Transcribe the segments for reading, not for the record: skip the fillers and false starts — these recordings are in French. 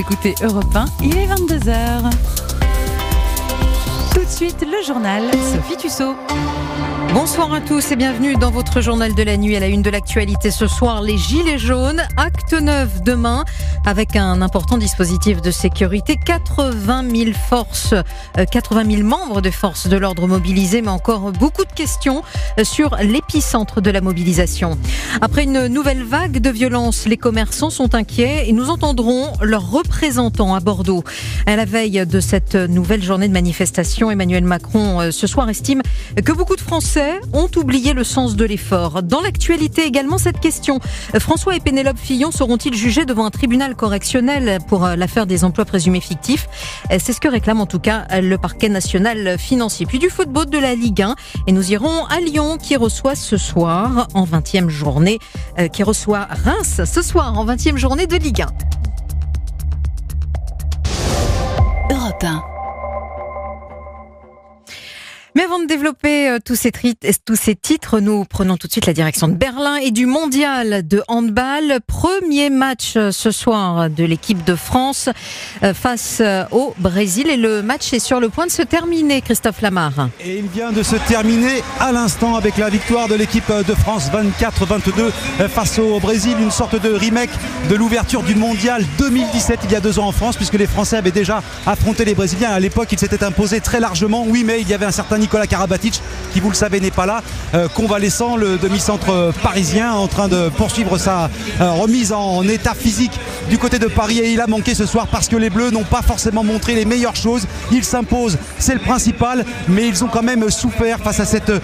écoutez Europe 1, il est 22h. Tout de suite, le journal, Sophie Tussaud. Bonsoir à tous et bienvenue dans votre journal de la nuit. À la une de l'actualité ce soir, les Gilets jaunes, acte 9 demain avec un important dispositif de sécurité. 80 000 membres de forces de l'ordre mobilisés, mais encore beaucoup de questions sur l'épicentre de la mobilisation. Après une nouvelle vague de violence, les commerçants sont inquiets et nous entendrons leurs représentants à Bordeaux. À la veille de cette nouvelle journée de manifestation, Emmanuel Macron ce soir estime que beaucoup de Français ont oublié le sens de l'effort. Dans l'actualité également, cette question. François et Pénélope Fillon seront-ils jugés devant un tribunal correctionnel pour l'affaire des emplois présumés fictifs ? C'est ce que réclame en tout cas le parquet national financier. Puis du football de la Ligue 1 et nous irons à Lyon qui reçoit ce soir en 20e journée, qui reçoit Reims ce soir en 20e journée de Ligue 1. Europe 1. Mais avant de développer tous ces titres, nous prenons tout de suite la direction de Berlin et du mondial de handball. Premier match ce soir de l'équipe de France face au Brésil. Et le match est sur le point de se terminer, Christophe Lamar. Et il vient de se terminer à l'instant avec la victoire de l'équipe de France 24-22 face au Brésil. Une sorte de remake de l'ouverture du mondial 2017 il y a 2 ans en France, puisque les Français avaient déjà affronté les Brésiliens. À l'époque, ils s'étaient imposés très largement. Oui, mais il y avait un certain Nicolas Karabatic qui, vous le savez, n'est pas là, convalescent, le demi-centre parisien, en train de poursuivre sa remise en état physique du côté de Paris, et il a manqué ce soir parce que les Bleus n'ont pas forcément montré les meilleures choses. Ils s'imposent, c'est le principal, mais ils ont quand même souffert face à cette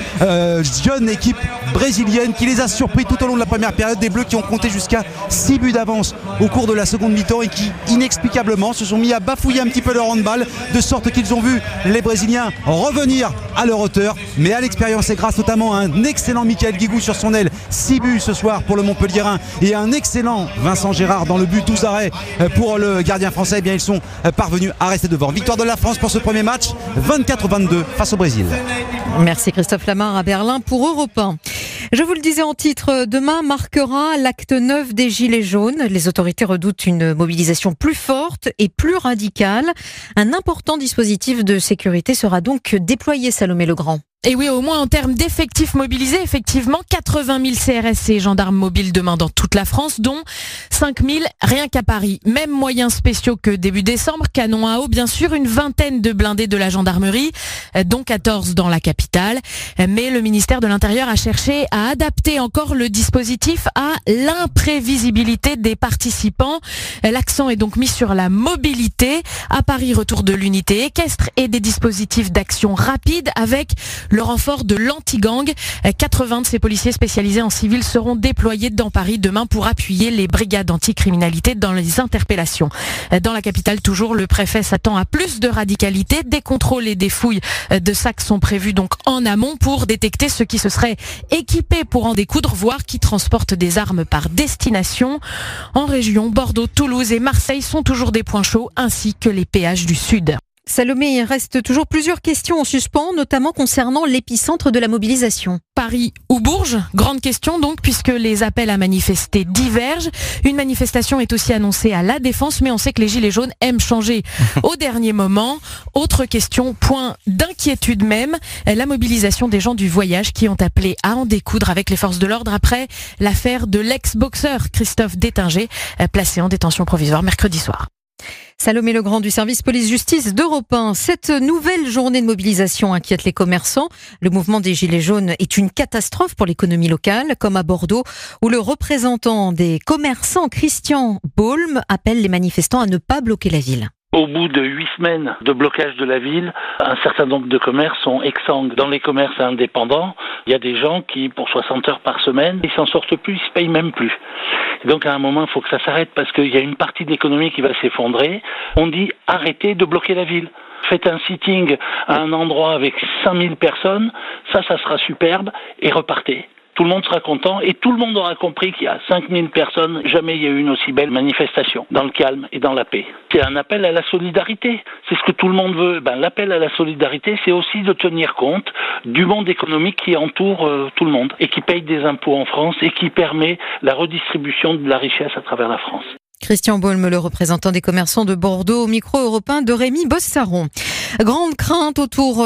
jeune équipe brésilienne qui les a surpris tout au long de la première période. Des Bleus qui ont compté jusqu'à 6 buts d'avance au cours de la seconde mi-temps et qui inexplicablement se sont mis à bafouiller un petit peu leur handball, de sorte qu'ils ont vu les Brésiliens revenir à leur hauteur, mais à l'expérience et grâce notamment à un excellent Michael Guigou sur son aile. 6 buts ce soir pour le Montpellierin et un excellent Vincent Gérard dans le but, 12 arrêts pour le gardien français. Eh bien, ils sont parvenus à rester devant. Victoire de la France pour ce premier match, 24-22 face au Brésil. Merci Christophe Lamar à Berlin pour Europe 1. Je vous le disais en titre, demain marquera l'acte 9 des Gilets jaunes. Les autorités redoutent une mobilisation plus forte et plus radicale. Un important dispositif de sécurité sera donc déployé, Salomé Legrand. Et oui, au moins en termes d'effectifs mobilisés, effectivement, 80 000 CRS et gendarmes mobiles demain dans toute la France, dont 5 000 rien qu'à Paris. Même moyens spéciaux que début décembre, canon à eau, bien sûr, une vingtaine de blindés de la gendarmerie, dont 14 dans la capitale. Mais le ministère de l'Intérieur a cherché à adapter encore le dispositif à l'imprévisibilité des participants. L'accent est donc mis sur la mobilité. À Paris, retour de l'unité équestre et des dispositifs d'action rapide avec le renfort de l'anti-gang. 80 de ces policiers spécialisés en civil seront déployés dans Paris demain pour appuyer les brigades anti-criminalité dans les interpellations. Dans la capitale, toujours, le préfet s'attend à plus de radicalité. Des contrôles et des fouilles de sacs sont prévus donc en amont pour détecter ceux qui se seraient équipés pour en découdre, voire qui transportent des armes par destination. En région, Bordeaux, Toulouse et Marseille sont toujours des points chauds, ainsi que les péages du Sud. Salomé, il reste toujours plusieurs questions en suspens, notamment concernant l'épicentre de la mobilisation. Paris ou Bourges ? Grande question donc, puisque les appels à manifester divergent. Une manifestation est aussi annoncée à La Défense, mais on sait que les Gilets jaunes aiment changer au dernier moment. Autre question, point d'inquiétude même, la mobilisation des gens du voyage qui ont appelé à en découdre avec les forces de l'ordre après l'affaire de l'ex-boxeur Christophe Détinger, placé en détention provisoire mercredi soir. Salomé Legrand du service police-justice d'Europe 1. Cette nouvelle journée de mobilisation inquiète les commerçants. Le mouvement des Gilets jaunes est une catastrophe pour l'économie locale, comme à Bordeaux, où le représentant des commerçants, Christian Baulme, appelle les manifestants à ne pas bloquer la ville. Au bout de 8 semaines de blocage de la ville, un certain nombre de commerces sont exsangues. Dans les commerces indépendants, il y a des gens qui, pour 60 heures par semaine, ils s'en sortent plus, ils se payent même plus. Et donc à un moment, il faut que ça s'arrête parce qu'il y a une partie de l'économie qui va s'effondrer. On dit arrêtez de bloquer la ville. Faites un sitting à un endroit avec 5000 personnes, ça sera superbe, et repartez. Tout le monde sera content et tout le monde aura compris qu'il y a 5000 personnes. Jamais il y a eu une aussi belle manifestation dans le calme et dans la paix. C'est un appel à la solidarité. C'est ce que tout le monde veut. L'appel à la solidarité, c'est aussi de tenir compte du monde économique qui entoure tout le monde et qui paye des impôts en France et qui permet la redistribution de la richesse à travers la France. Christian Baulme, le représentant des commerçants de Bordeaux, au micro européen de Rémi Bossaron. Grande crainte autour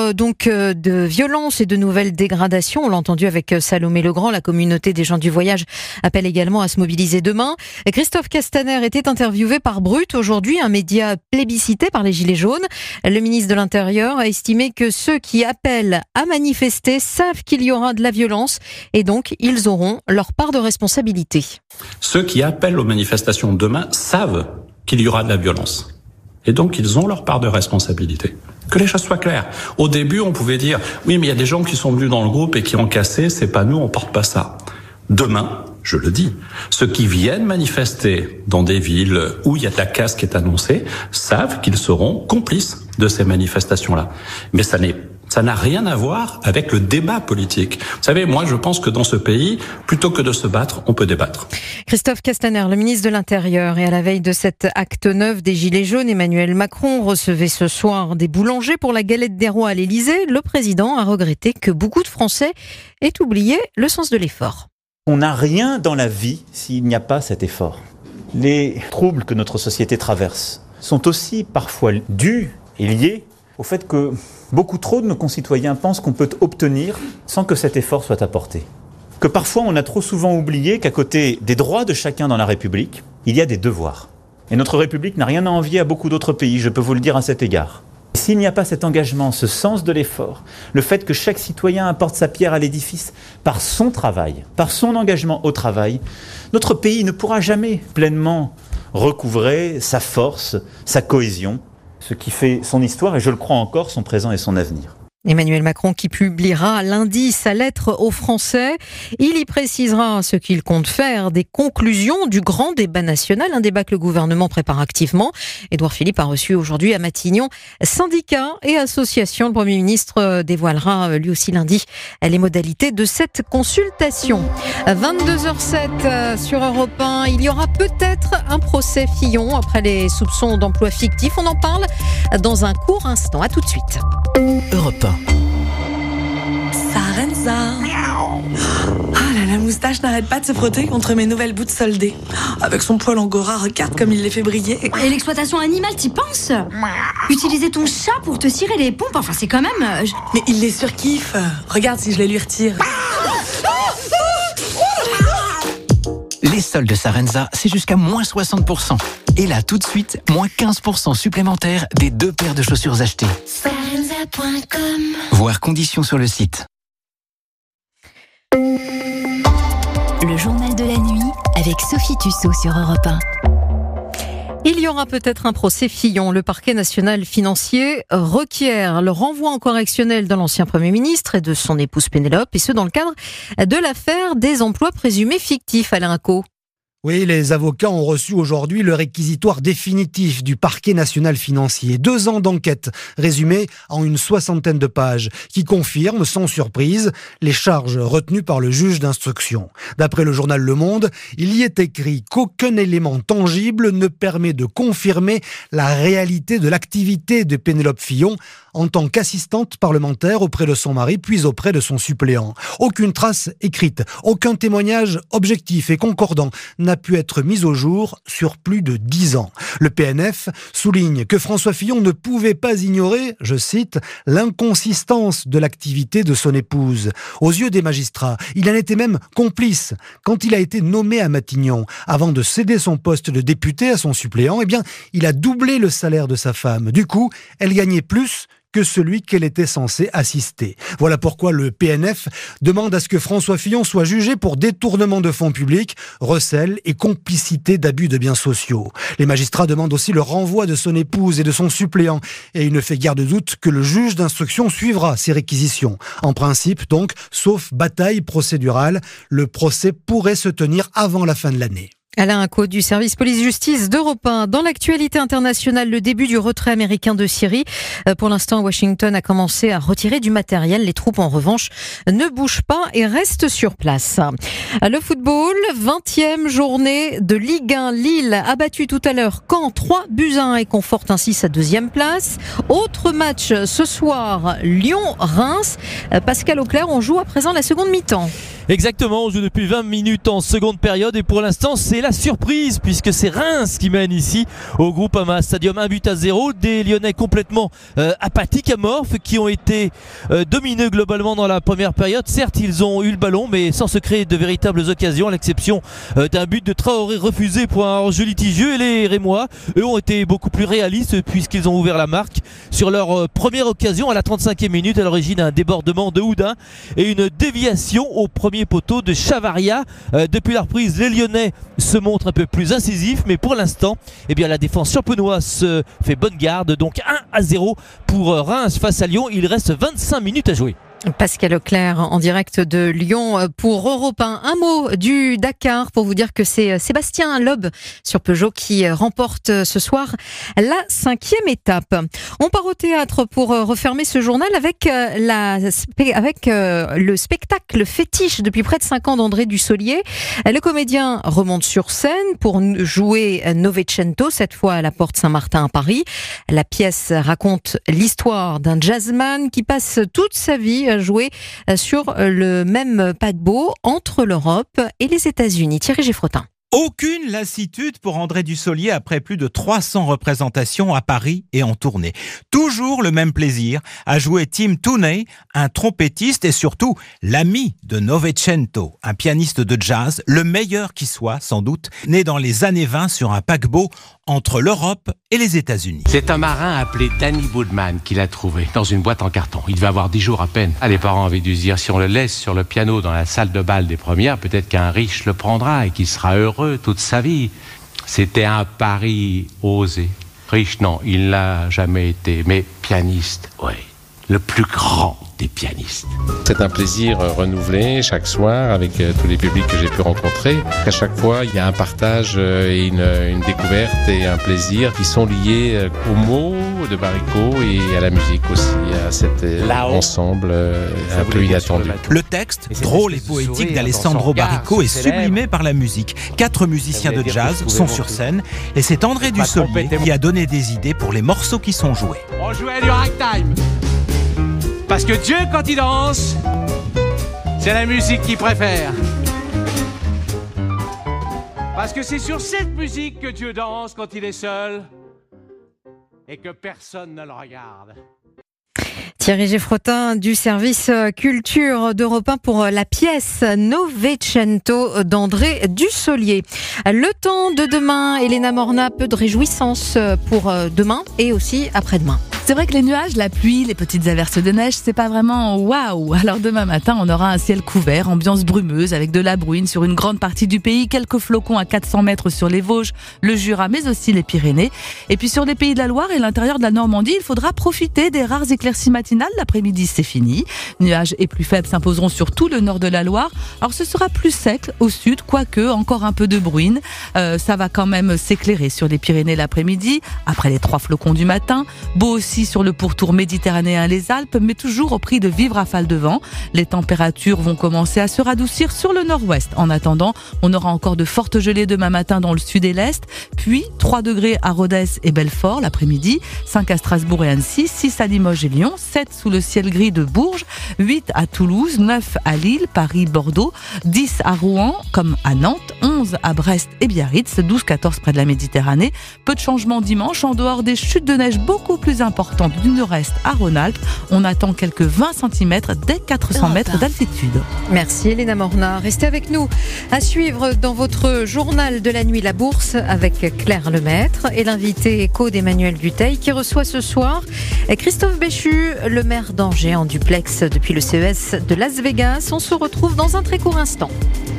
de violences et de nouvelles dégradations. On l'a entendu avec Salomé Legrand. La communauté des gens du voyage appelle également à se mobiliser demain. Christophe Castaner était interviewé par Brut aujourd'hui, un média plébiscité par les Gilets jaunes. Le ministre de l'Intérieur a estimé que ceux qui appellent à manifester savent qu'il y aura de la violence et donc ils auront leur part de responsabilité. Ceux qui appellent aux manifestations demain savent qu'il y aura de la violence. Et donc, ils ont leur part de responsabilité. Que les choses soient claires. Au début, on pouvait dire, oui, mais il y a des gens qui sont venus dans le groupe et qui ont cassé, c'est pas nous, on porte pas ça. Demain, je le dis, ceux qui viennent manifester dans des villes où il y a de la casse qui est annoncée savent qu'ils seront complices de ces manifestations-là. Mais ça n'a rien à voir avec le débat politique. Vous savez, moi, je pense que dans ce pays, plutôt que de se battre, on peut débattre. Christophe Castaner, le ministre de l'Intérieur, et à la veille de cet acte 9 des Gilets jaunes, Emmanuel Macron recevait ce soir des boulangers pour la galette des rois à l'Élysée. Le président a regretté que beaucoup de Français aient oublié le sens de l'effort. On n'a rien dans la vie s'il n'y a pas cet effort. Les troubles que notre société traverse sont aussi parfois dus et liés au fait que beaucoup trop de nos concitoyens pensent qu'on peut obtenir sans que cet effort soit apporté. Que parfois on a trop souvent oublié qu'à côté des droits de chacun dans la République, il y a des devoirs. Et notre République n'a rien à envier à beaucoup d'autres pays, je peux vous le dire à cet égard. S'il n'y a pas cet engagement, ce sens de l'effort, le fait que chaque citoyen apporte sa pierre à l'édifice par son travail, par son engagement au travail, notre pays ne pourra jamais pleinement recouvrer sa force, sa cohésion, ce qui fait son histoire et je le crois encore, son présent et son avenir. Emmanuel Macron qui publiera lundi sa lettre aux Français. Il y précisera ce qu'il compte faire des conclusions du grand débat national, un débat que le gouvernement prépare activement. Édouard Philippe a reçu aujourd'hui à Matignon syndicats et associations. Le Premier ministre dévoilera lui aussi lundi les modalités de cette consultation. 22h07 sur Europe 1. Il y aura peut-être un procès Fillon après les soupçons d'emploi fictif. On en parle dans un court instant. À tout de suite. Europe 1. Sarenza. Ah là, la moustache n'arrête pas de se frotter contre mes nouvelles bouts soldées. Avec son poil angora, regarde comme il les fait briller. Et l'exploitation animale, t'y penses? Utiliser ton chat pour te cirer les pompes, enfin c'est quand même... Mais il les surkiffe. Regarde si je les lui retire. Les soldes de Sarenza, c'est jusqu'à moins 60%. Et là, tout de suite, moins 15% supplémentaires des 2 paires de chaussures achetées. Sarenza.com. Voir conditions sur le site. Le journal de la nuit avec Sophie Tussaud sur Europe 1. Il y aura peut-être un procès Fillon. Le parquet national financier requiert le renvoi en correctionnel de l'ancien Premier ministre et de son épouse Pénélope, et ce dans le cadre de l'affaire des emplois présumés fictifs. Alain Co. Oui, les avocats ont reçu aujourd'hui le réquisitoire définitif du parquet national financier. 2 ans d'enquête résumés en une 60aine de pages qui confirment, sans surprise, les charges retenues par le juge d'instruction. D'après le journal Le Monde, il y est écrit qu'aucun élément tangible ne permet de confirmer la réalité de l'activité de Pénélope Fillon en tant qu'assistante parlementaire auprès de son mari, puis auprès de son suppléant. Aucune trace écrite, aucun témoignage objectif et concordant n'a pu être mis au jour sur plus de 10 ans. Le PNF souligne que François Fillon ne pouvait pas ignorer, je cite, l'inconsistance de l'activité de son épouse. Aux yeux des magistrats, il en était même complice. Quand il a été nommé à Matignon, avant de céder son poste de député à son suppléant, eh bien, il a doublé le salaire de sa femme. Du coup, elle gagnait plus que celui qu'elle était censée assister. Voilà pourquoi le PNF demande à ce que François Fillon soit jugé pour détournement de fonds publics, recel et complicité d'abus de biens sociaux. Les magistrats demandent aussi le renvoi de son épouse et de son suppléant, et il ne fait guère de doute que le juge d'instruction suivra ces réquisitions. En principe, donc, sauf bataille procédurale, le procès pourrait se tenir avant la fin de l'année. Alain Co du service police-justice d'Europe 1. Dans l'actualité internationale, le début du retrait américain de Syrie. Pour l'instant, Washington a commencé à retirer du matériel. Les troupes, en revanche, ne bougent pas et restent sur place. Le football, 20e journée de Ligue 1. Lille a battu tout à l'heure Caen 3-1 et conforte ainsi sa 2e place. Autre match ce soir, Lyon-Reims. Pascal Auclair, on joue à présent la seconde mi-temps. Exactement, on joue depuis 20 minutes en seconde période et pour l'instant c'est la surprise puisque c'est Reims qui mène ici au Groupama Stadium 1-0. Des Lyonnais complètement apathiques, amorphes, qui ont été dominés globalement dans la première période. Certes, ils ont eu le ballon mais sans se créer de véritables occasions, à l'exception d'un but de Traoré refusé pour un enjeu litigieux. Et les Rémois, eux, ont été beaucoup plus réalistes puisqu'ils ont ouvert la marque sur leur première occasion à la 35e minute, à l'origine d'un débordement de Houdin et une déviation au premier poteau de Chavaria. Depuis la reprise, les Lyonnais se montrent un peu plus incisifs, mais pour l'instant, la défense champenoise se fait bonne garde. Donc 1-0 pour Reims face à Lyon. Il reste 25 minutes à jouer. Pascal Leclerc en direct de Lyon pour Europe 1. Un mot du Dakar pour vous dire que c'est Sébastien Loeb sur Peugeot qui remporte ce soir la 5e étape. On part au théâtre pour refermer ce journal avec le spectacle fétiche depuis près de 5 ans d'André Dussolier. Le comédien remonte sur scène pour jouer Novecento, cette fois à la Porte Saint-Martin à Paris. La pièce raconte l'histoire d'un jazzman qui passe toute sa vie à jouer sur le même paquebot entre l'Europe et les États-Unis. Thierry Geffrotin. Aucune lassitude pour André Dussolier après plus de 300 représentations à Paris et en tournée. Toujours le même plaisir à jouer Tim Tooney, un trompettiste et surtout l'ami de Novecento, un pianiste de jazz, le meilleur qui soit sans doute, né dans les années 20 sur un paquebot entre l'Europe et les États-Unis. C'est un marin appelé Danny Woodman qui l'a trouvé dans une boîte en carton. Il devait avoir 10 jours à peine. Les parents avaient dû se dire, si on le laisse sur le piano dans la salle de bal des premières, peut-être qu'un riche le prendra et qu'il sera heureux toute sa vie. C'était un pari osé. Riche, non, il l'a jamais été, mais pianiste, oui. Le plus grand des pianistes. C'est un plaisir renouvelé chaque soir avec tous les publics que j'ai pu rencontrer. À chaque fois, il y a un partage et une découverte et un plaisir qui sont liés aux mots de Baricot et à la musique aussi, à cet ensemble un peu inattendu. Le texte, drôle et poétique d'Alessandro Baricot, est sublimé par la musique. 4 musiciens de jazz sont sur scène et c'est André Dussolier qui a donné des idées pour les morceaux qui sont joués. On jouait du ragtime. Parce que Dieu, quand il danse, c'est la musique qu'il préfère. Parce que c'est sur cette musique que Dieu danse quand il est seul et que personne ne le regarde. Thierry Geffrotin du service culture d'Europe 1 pour la pièce Novecento d'André Dussolier. Le temps de demain, Elena Morna, peu de réjouissance pour demain et aussi après-demain. C'est vrai que les nuages, la pluie, les petites averses de neige, c'est pas vraiment waouh. Alors demain matin, on aura un ciel couvert, ambiance brumeuse avec de la bruine sur une grande partie du pays, quelques flocons à 400 mètres sur les Vosges, le Jura, mais aussi les Pyrénées. Et puis sur les pays de la Loire et l'intérieur de la Normandie, il faudra profiter des rares éclaircies matinales. L'après-midi, c'est fini. Nuages et pluies faibles s'imposeront sur tout le nord de la Loire. Alors ce sera plus sec au sud, quoique encore un peu de bruine. Ça va quand même s'éclairer sur les Pyrénées l'après-midi, après les 3 flocons du matin. Beau aussi sur le pourtour méditerranéen, les Alpes, mais toujours au prix de vives rafales de vent. Les températures vont commencer à se radoucir sur le nord-ouest. En attendant, on aura encore de fortes gelées demain matin dans le sud et l'est, puis 3 degrés à Rodez et Belfort l'après-midi, 5 à Strasbourg et Annecy, 6 à Limoges et Lyon, 7 sous le ciel gris de Bourges, 8 à Toulouse, 9 à Lille, Paris, Bordeaux, 10 à Rouen comme à Nantes, 11 à Brest et Biarritz, 12-14 près de la Méditerranée. Peu de changements dimanche en dehors des chutes de neige beaucoup plus importantes du nord-est à Rhône-Alpes. On attend quelques 20 cm dès 400 mètres d'altitude. Merci Elena Morna. Restez avec nous. À suivre dans votre journal de la nuit, la bourse avec Claire Lemaître et l'invité éco d'Emmanuel Dutheil qui reçoit ce soir Christophe Béchu, le maire d'Angers en duplex depuis le CES de Las Vegas. On se retrouve dans un très court instant.